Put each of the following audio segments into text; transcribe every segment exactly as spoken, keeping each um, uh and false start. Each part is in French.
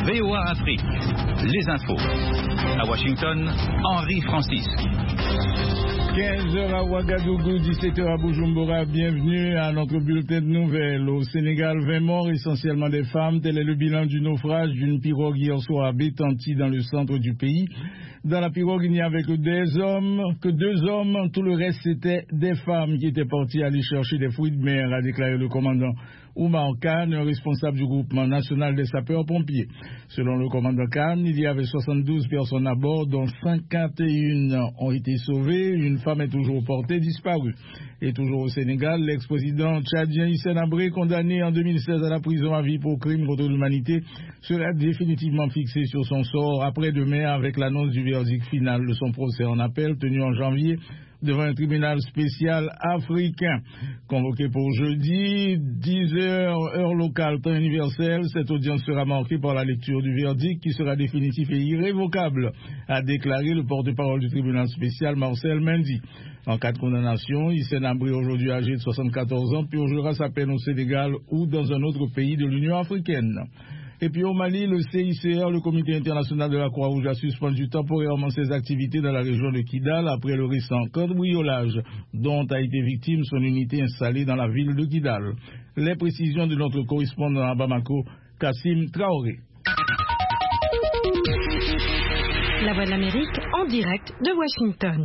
V O A Afrique, les infos. À Washington, Henri Francis. quinze heures à Ouagadougou, dix-sept heures à Bujumbura. Bienvenue à notre bulletin de nouvelles. Au Sénégal, vingt morts, essentiellement des femmes. Tel est le bilan du naufrage d'une pirogue hier soir à Bettenty, dans le centre du pays. Dans la pirogue, il n'y avait que des hommes, que deux hommes. Tout le reste, c'était des femmes qui étaient parties aller chercher des fruits de mer, a déclaré le commandant Oumar Khan, responsable du groupement national des sapeurs-pompiers. Selon le commandant Khan, il y avait soixante-douze personnes à bord, dont cinquante et une ont été sauvées. Une femme est toujours portée disparue. Et toujours au Sénégal, l'ex-président tchadien Hissène Habré, condamné en deux mille seize à la prison à vie pour crime contre l'humanité, sera définitivement fixé sur son sort après-demain avec l'annonce du verdict final de son procès en appel tenu en janvier devant un tribunal spécial africain. Convoqué pour jeudi, dix heures, heure locale, temps universel, cette audience sera marquée par la lecture du verdict qui sera définitif et irrévocable, a déclaré le porte-parole du tribunal spécial Marcel Mendy. En cas de condamnation, Hissène Habré, aujourd'hui âgé de soixante-quatorze ans, purgera sa peine au Sénégal ou dans un autre pays de l'Union africaine. Et puis au Mali, le C I C R, le Comité international de la Croix-Rouge, a suspendu temporairement ses activités dans la région de Kidal après le récent cambriolage dont a été victime son unité installée dans la ville de Kidal. Les précisions de notre correspondant à Bamako, Kassim Traoré. La Voix de l'Amérique en direct de Washington.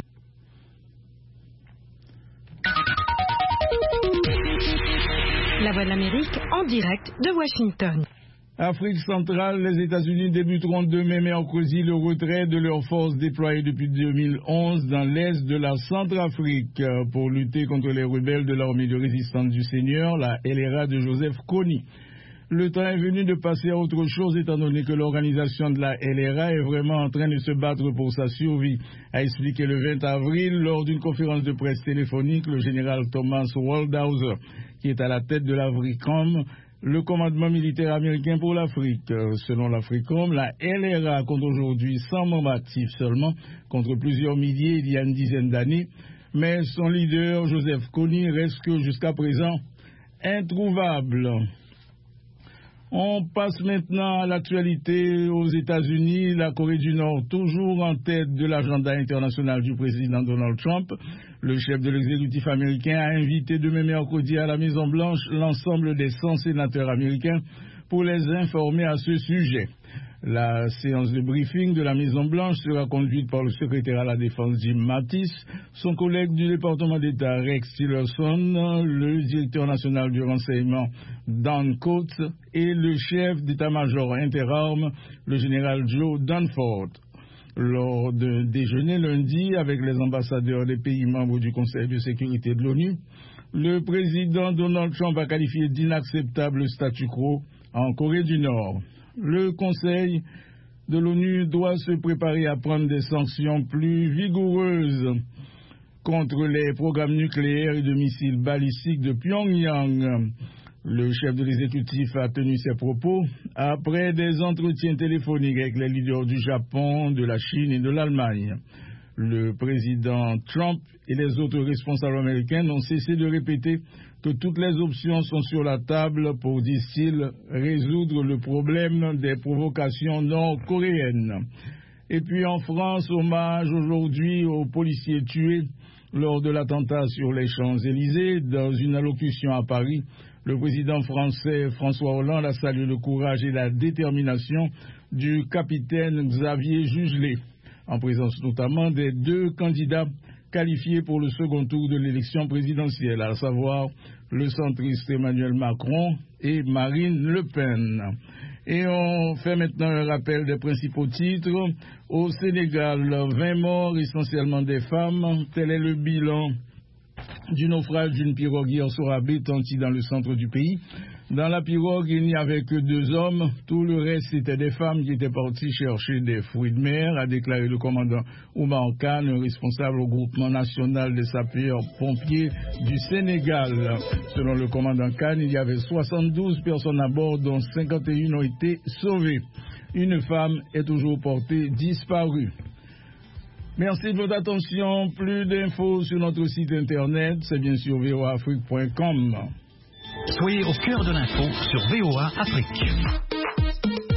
La Voix de l'Amérique en direct de Washington. Afrique centrale, les États-Unis débuteront demain mercredi le retrait de leurs forces déployées depuis deux mille onze dans l'est de la Centrafrique pour lutter contre les rebelles de l'armée de résistance du Seigneur, la L R A de Joseph Kony. Le temps est venu de passer à autre chose étant donné que l'organisation de la L R A est vraiment en train de se battre pour sa survie, a expliqué le vingt avril lors d'une conférence de presse téléphonique le général Thomas Waldhauser, qui est à la tête de l'AFRICOM, le commandement militaire américain pour l'Afrique. Selon l'AFRICOM, la L R A compte aujourd'hui cent membres actifs seulement, contre plusieurs milliers il y a une dizaine d'années, mais son leader, Joseph Kony, reste que jusqu'à présent introuvable. On passe maintenant à l'actualité aux États-Unis. La Corée du Nord, toujours en tête de l'agenda international du président Donald Trump. Le chef de l'exécutif américain a invité demain mercredi à la Maison-Blanche l'ensemble des cent sénateurs américains pour les informer à ce sujet. La séance de briefing de la Maison-Blanche sera conduite par le secrétaire à la Défense Jim Mattis, son collègue du département d'État Rex Tillerson, le directeur national du renseignement Dan Coats et le chef d'état-major interarmes, le général Joe Dunford. Lors d'un déjeuner lundi avec les ambassadeurs des pays membres du Conseil de sécurité de l'ONU, le président Donald Trump a qualifié d'inacceptable le statu quo en Corée du Nord. Le Conseil de l'ONU doit se préparer à prendre des sanctions plus vigoureuses contre les programmes nucléaires et de missiles balistiques de Pyongyang. Le chef de l'exécutif a tenu ses propos après des entretiens téléphoniques avec les leaders du Japon, de la Chine et de l'Allemagne. Le président Trump et les autres responsables américains n'ont cessé de répéter que toutes les options sont sur la table pour, disent-ils, résoudre le problème des provocations nord-coréennes. Et puis en France, hommage aujourd'hui aux policiers tués lors de l'attentat sur les Champs-Élysées. Dans une allocution à Paris, le président français François Hollande a salué le courage et la détermination du capitaine Xavier Jugelé, en présence notamment des deux candidats qualifiés pour le second tour de l'élection présidentielle, à savoir le centriste Emmanuel Macron et Marine Le Pen. Et on fait maintenant un rappel des principaux titres. Au Sénégal, vingt morts, essentiellement des femmes. Tel est le bilan du naufrage d'une pirogue hier soir à Bettenty dans le centre du pays. Dans la pirogue, il n'y avait que deux hommes. Tout le reste, c'était des femmes qui étaient parties chercher des fruits de mer, a déclaré le commandant Oumar Khan, responsable au groupement national des sapeurs-pompiers du Sénégal. Selon le commandant Khan, il y avait soixante-douze personnes à bord, dont cinquante et une ont été sauvées. Une femme est toujours portée disparue. Merci de votre attention. Plus d'infos sur notre site internet, c'est bien sûr v o a afrique point com. Soyez au cœur de l'info sur V O A Afrique.